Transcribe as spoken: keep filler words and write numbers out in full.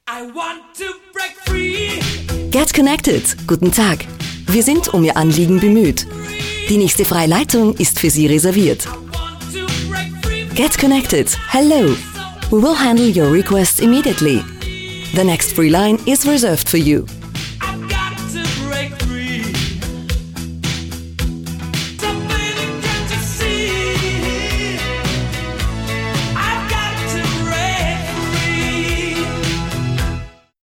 I want to break free. Get Connected. Guten Tag. Wir sind um Ihr Anliegen bemüht. Die nächste freie Leitung ist für Sie reserviert. Get Connected. Hello. We will handle your request immediately. The next free line is reserved for you.